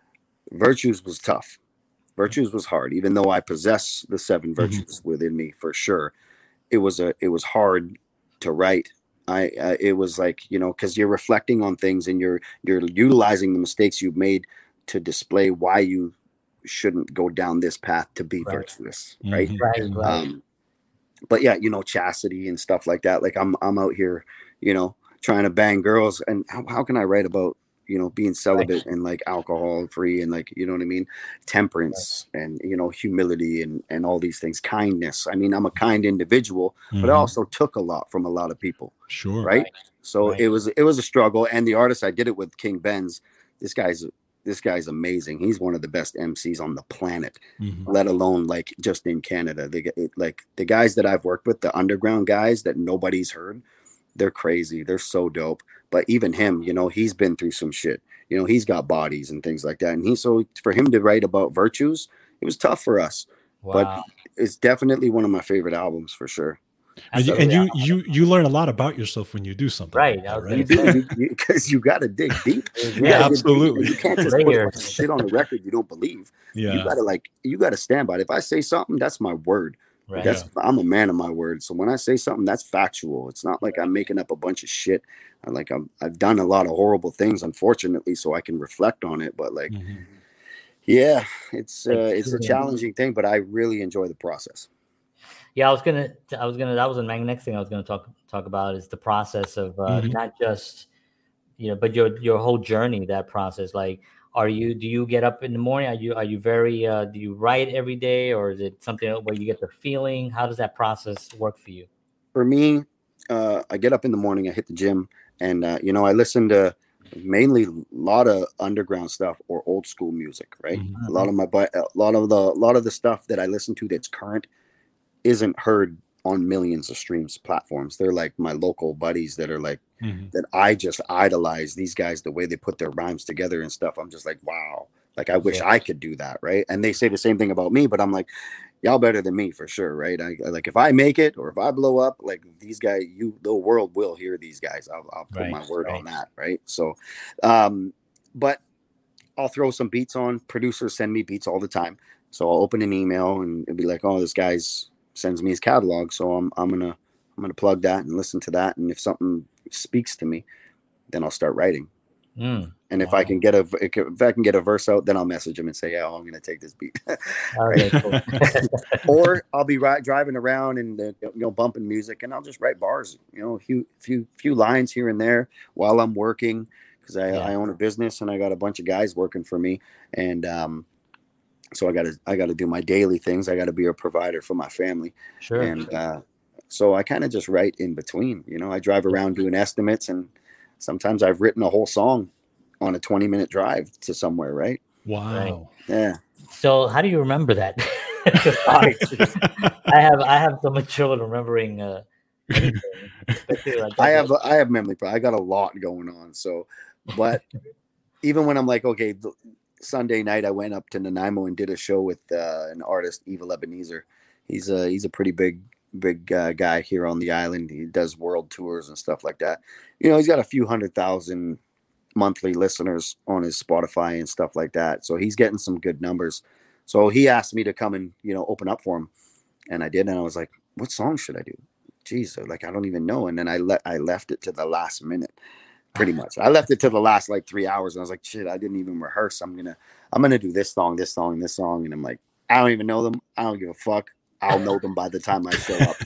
Virtues was tough. Virtues was hard, even though I possess the seven Mm-hmm. virtues within me for sure. It was a, it was hard to write. I, uh, it was like, you know, because you're reflecting on things and you're, you're utilizing the mistakes you've made to display why you shouldn't go down this path to be Right. virtuous, right? Mhm. Right, right. Um, but yeah, you know, chastity and stuff like that. Like I'm, I'm out here, you know, trying to bang girls, and how, how can I write about, you know, being celibate and like alcohol free and like, you know what I mean? Temperance and, you know, humility and, and all these things, kindness. I mean, I'm a kind individual, but I Mhm. also took a lot from a lot of people. Sure. Right. Right. So Right. it was, it was a struggle. And the artist I did it with, King Benz, this guy's, this guy's amazing. He's one of the best M Cs on the planet, Mhm. let alone like just in Canada. They get like the guys that I've worked with, the underground guys that nobody's heard, they're crazy. They're so dope. But even him, you know, he's been through some shit. You know, he's got bodies and things like that. And he, so for him to write about virtues, it was tough for us. Wow. It's definitely one of my favorite albums for sure. And, you, That's and really you, you, you learn a lot about yourself when you do something. Right, like I that, was right? gonna You do, because you, you got to dig deep. You Yeah, gotta dig deep. absolutely. You can't just put a bunch Layers. of shit on a record you don't believe. You Yeah. gotta like, you gotta stand by it. If I say something, that's my word. Right. That's I'm a man of my word. So when I say something, that's factual. It's not like I'm making up a bunch of shit. I like I'm I've done a lot of horrible things, unfortunately, so I can reflect on it. But like, Mhm. yeah, it's uh, Like, it's a yeah. challenging thing, but I really enjoy the process. Yeah, I was gonna, I was gonna, that was the next thing I was gonna talk talk about is the process of uh, Mhm. not just, you know, but your your whole journey, that process. Like, are you, do you get up in the morning? Are you are you very, uh, do you write every day, or is it something where you get the feeling? How does that process work for you? For me, uh, I get up in the morning, I hit the gym, and uh, you know, I listen to mainly a lot of underground stuff or old school music, right? Mhm. A lot of my bu- a lot of the a lot of the stuff that I listen to that's current isn't heard on millions of streams platforms. They're like my local buddies that are like Mhm. that I just idolize these guys, the way they put their rhymes together and stuff. I'm just like, wow, like I wish Yeah. I could do that, right? And they say the same thing about me, but I'm like, y'all better than me for sure, right? I I- like if I make it or if I blow up, like these guys, you the world will hear these guys. I'll, I'll put Right, my word right. on that, right? So, um, but I'll throw some beats on. Producers send me beats all the time, so I'll open an email and it'll be like, oh, this guy's sends me his catalog, so I'm I'm gonna I'm gonna plug that and listen to that, and if something speaks to me, then I'll start writing. Mm. And if Wow. I can get a if I can get a verse out, then I'll message him and say, yeah, I'm gonna take this beat. Okay, cool. Or I'll be ri- driving around and uh, you know bumping music, and I'll just write bars, you know, a few few few lines here and there while I'm working, because I, Yeah. I own a business and I got a bunch of guys working for me, and um, so I gotta I gotta do my daily things. I gotta be a provider for my family, Sure. and uh, so I kind of just write in between. You know, I drive around doing estimates, and sometimes I've written a whole song on a twenty minute drive to somewhere, right? Wow. Right. Yeah. So how do you remember that? I have I have so much trouble remembering uh, anything, especially like that. I have I have memory problem. I got a lot going on. So, but even when I'm like, okay, the, Sunday night I went up to Nanaimo and did a show with uh, an artist, Evil Ebenezer. He's a he's a pretty big big uh, guy here on the island. He does world tours and stuff like that. You know, he's got a few hundred thousand monthly listeners on his Spotify and stuff like that. So he's getting some good numbers. So he asked me to come and, you know, open up for him. And I did. And I was like, what song should I do? Jeez, like, I don't even know. And then I let, I left it to the last minute, pretty much. I left it to the last like three hours. And I was like, shit, I didn't even rehearse. I'm going to, I'm going to do this song, this song, this song. And I'm like, I don't even know them. I don't give a fuck. I'll know them by the time I show up.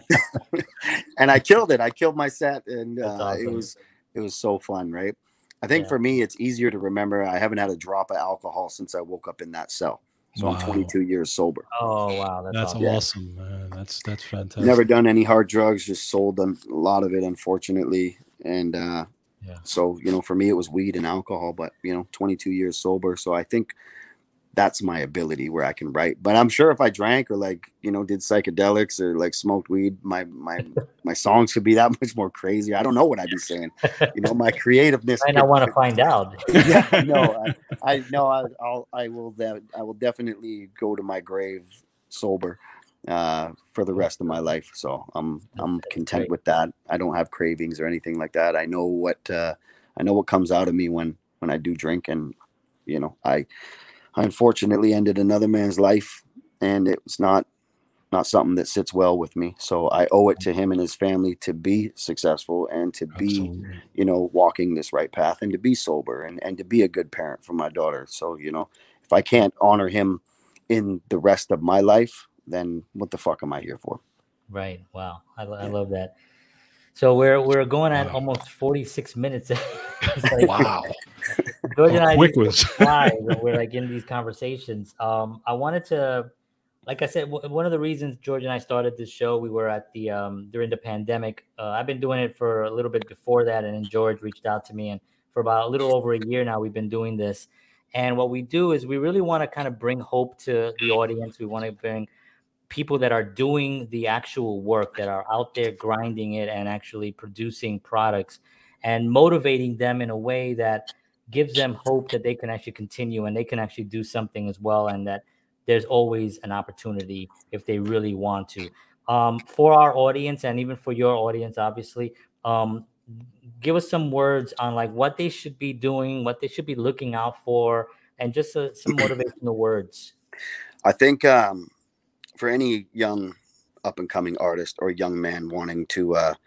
And I killed it. I killed my set. And uh, awesome. it was, it was so fun. Right. I think yeah. for me, it's easier to remember. I haven't had a drop of alcohol since I woke up in that cell. So wow. I'm twenty-two years sober. Oh, wow. That's, that's awesome. awesome, man. That's that's fantastic. Never done any hard drugs, just sold them, a lot of it, unfortunately. And uh, yeah. so, you know, for me, it was weed and alcohol, but, you know, twenty-two years sober. So I think that's my ability where I can write. But I'm sure if I drank or like, you know, did psychedelics or like smoked weed, my my my songs could be that much more crazy. I don't know what I'd be saying. You know, my creativeness. And I want to find out. Yeah, no, I, I no, I, I'll I will I will definitely go to my grave sober uh, for the rest of my life. So I'm I'm That's content great. with that. I don't have cravings or anything like that. I know what uh, I know what comes out of me when when I do drink, and you know I. I unfortunately ended another man's life, and it was not not something that sits well with me. So I owe it to him and his family to be successful and to be, Absolutely. you know, walking this right path and to be sober and, and to be a good parent for my daughter. So, you know, if I can't honor him in the rest of my life, then what the fuck am I here for? Right. Wow. I, I love that. So we're we're going at wow. almost forty-six minutes. Like, wow. George and I quick was. fly when we're like in these conversations. Um, I wanted to, like I said, w- one of the reasons George and I started this show, we were at the um, during the pandemic. Uh, I've been doing it for a little bit before that, and then George reached out to me, and for about a little over a year now, we've been doing this. And what we do is we really want to kind of bring hope to the audience. We want to bring people that are doing the actual work, that are out there grinding it and actually producing products and motivating them in a way that gives them hope that they can actually continue and they can actually do something as well, and that there's always an opportunity if they really want to. Um, for our audience and even for your audience, obviously, um, give us some words on like what they should be doing, what they should be looking out for, and just uh, some motivational words. I think um, for any young up and coming artist or young man wanting to uh,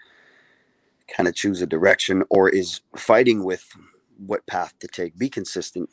kind of choose a direction or is fighting with what path to take, be consistent,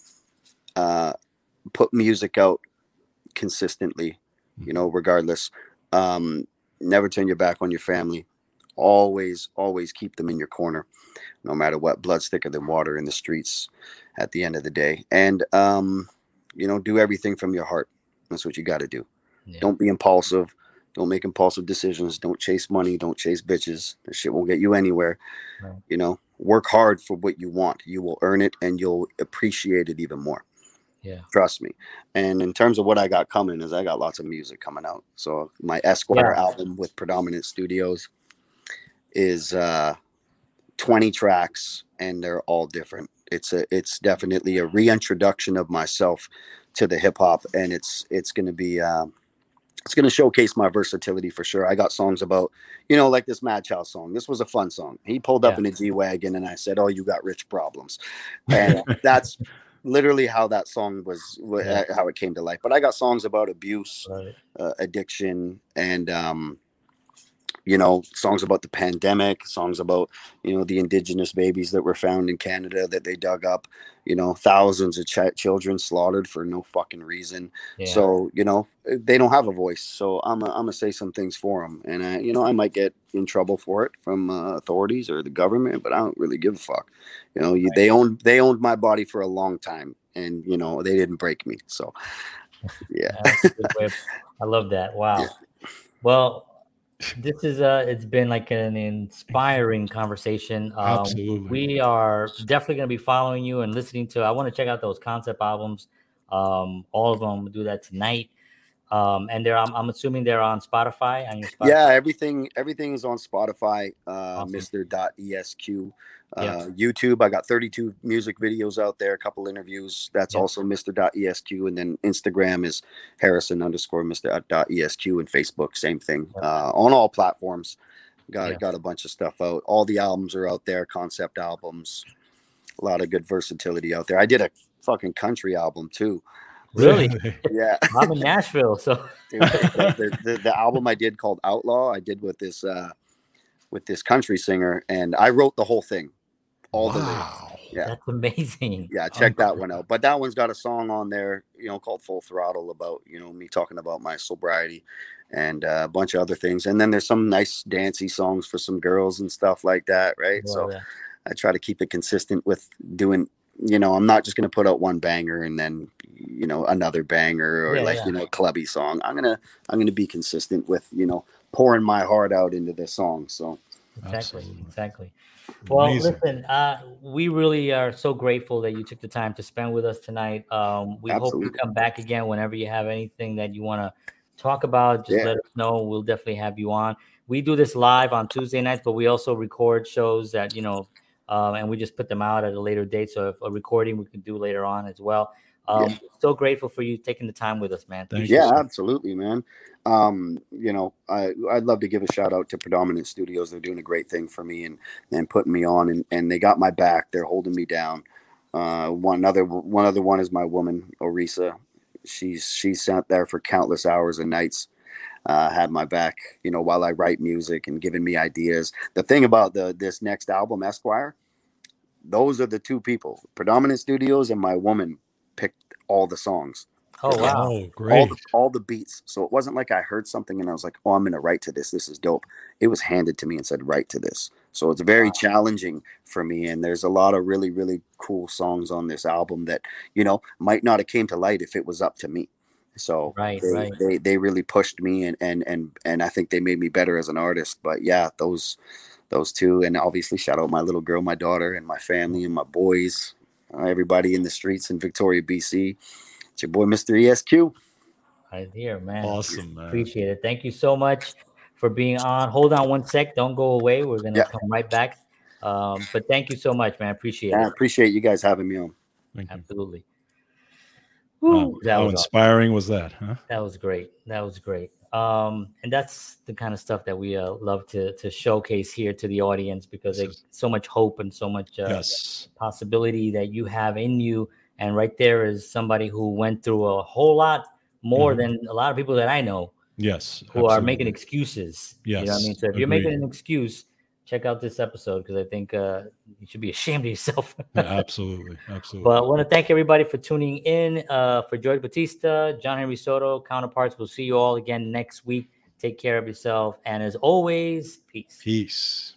uh, put music out consistently, you know, regardless. Um, never turn your back on your family. Always, always keep them in your corner, no matter what. Blood's thicker than water in the streets at the end of the day. And, um, you know, do everything from your heart. That's what you got to do. Yeah. Don't be impulsive. Don't make impulsive decisions. Don't chase money. Don't chase bitches. That shit won't get you anywhere. Right. You know, work hard for what you want. You will earn it and you'll appreciate it even more. Yeah. Trust me. And in terms of what I got coming is I got lots of music coming out. So my Esquire yeah. album with Predominant Studios is uh, twenty tracks and they're all different. It's a, it's definitely a reintroduction of myself to the hip hop, and it's, it's going to be, uh, it's going to showcase my versatility for sure. I got songs about, you know, like this Mad Chow song. This was a fun song. He pulled up yeah. in a G-Wagon and I said, oh, you got rich problems. And that's literally how that song was, yeah. how it came to life. But I got songs about abuse, right. uh, addiction, and, um, you know, songs about the pandemic, songs about, you know, the indigenous babies that were found in Canada that they dug up, you know, thousands of ch- children slaughtered for no fucking reason. Yeah. So, you know, they don't have a voice. So I'm a, I'm gonna say some things for them. And, I, you know, I might get in trouble for it from uh, authorities or the government, but I don't really give a fuck. You know, you, right. they owned, they owned my body for a long time and, you know, they didn't break me. So, yeah. I love that. Wow. Yeah. Well, this is uh it's been like an inspiring conversation. Um, Absolutely. we are definitely going to be following you and listening to. I want to check out those concept albums, um, all of them. We'll do that tonight. Um, and they're I'm, I'm assuming they're on Spotify on your Spotify. Yeah, everything everything is on Spotify. Uh, Awesome. Mister Esq. Uh, Yeah. YouTube, I got thirty-two music videos out there, a couple interviews. That's Yeah. also Mister Esq. And then Instagram is Harrison underscore Mister Esq, and Facebook, same thing. Yeah. Uh, on all platforms. Got Yeah. got a bunch of stuff out. All the albums are out there, concept albums. A lot of good versatility out there. I did a fucking country album too. Really? Yeah. I'm in Nashville, so Dude, the, the, the album I did called Outlaw, I did with this uh, with this country singer, and I wrote the whole thing, all the lyrics. Wow. Yeah, that's amazing. yeah. Check that one out. But that one's got a song on there, you know, called Full Throttle, about, you know, me talking about my sobriety and uh, a bunch of other things. And then there's some nice dancey songs for some girls and stuff like that, right? Well, so yeah. I try to keep it consistent with doing. You know, I'm not just gonna put out one banger and then, you know, another banger or Yeah, like yeah. you know, clubby song. I'm gonna I'm gonna be consistent with, you know, pouring my heart out into this song. So Exactly, Absolutely. exactly. Well, Amazing. listen, uh, we really are so grateful that you took the time to spend with us tonight. Um, we hope you Absolutely. come back again whenever you have anything that you want to talk about. Just Yeah. let us know. We'll definitely have you on. We do this live on Tuesday nights, but we also record shows that, you know, um, and we just put them out at a later date. So if a recording we can do later on as well. Um, Yeah. So grateful for you taking the time with us, man. Thank Appreciate you, Yeah, sir. absolutely, man. Um, you know, I I'd love to give a shout out to Predominant Studios. They're doing a great thing for me and and putting me on, and, and they got my back. They're holding me down. Uh, one other one other one is my woman, Orisa. She's she's sat there for countless hours and nights, uh, had my back, you know, while I write music and giving me ideas. The thing about the this next album, Esquire, those are the two people, Predominant Studios and my woman, picked all the songs. Oh, wow. Oh, all great. the, all the beats. So it wasn't like I heard something and I was like, oh, I'm going to write to this. This is dope. It was handed to me and said, write to this. So it's very Wow. challenging for me. And there's a lot of really, really cool songs on this album that, you know, might not have came to light if it was up to me. So Right, they, right. they, they really pushed me, and, and, and, and I think they made me better as an artist. But yeah, those, those two, and obviously shout out my little girl, my daughter, and my family and my boys, uh, everybody in the streets in Victoria, B C. It's your boy, Mister Esq. Right here, man. Awesome, man. Appreciate it. Thank you so much for being on. Hold on one sec. Don't go away. We're going to Yeah. come right back. Um, but thank you so much, man. Appreciate I it. appreciate you guys having me on. Thank you. Absolutely. Wow. Woo, that How was awesome. inspiring was that, huh? That was great. That was great. Um, and that's the kind of stuff that we uh, love to to showcase here to the audience, because This there's is- so much hope and so much uh, Yes. possibility that you have in you. And right there is somebody who went through a whole lot more Mhm. than a lot of people that I know Yes. who are absolutely. making excuses. You know what I Yes, mean? So if you're agreed. making an excuse, check out this episode, because I think uh, you should be ashamed of yourself. Yeah, absolutely. Absolutely. But I want to thank everybody for tuning in. Uh, for George Batista, John Henry Soto, Counterparts. We'll see you all again next week. Take care of yourself. And as always, peace. Peace.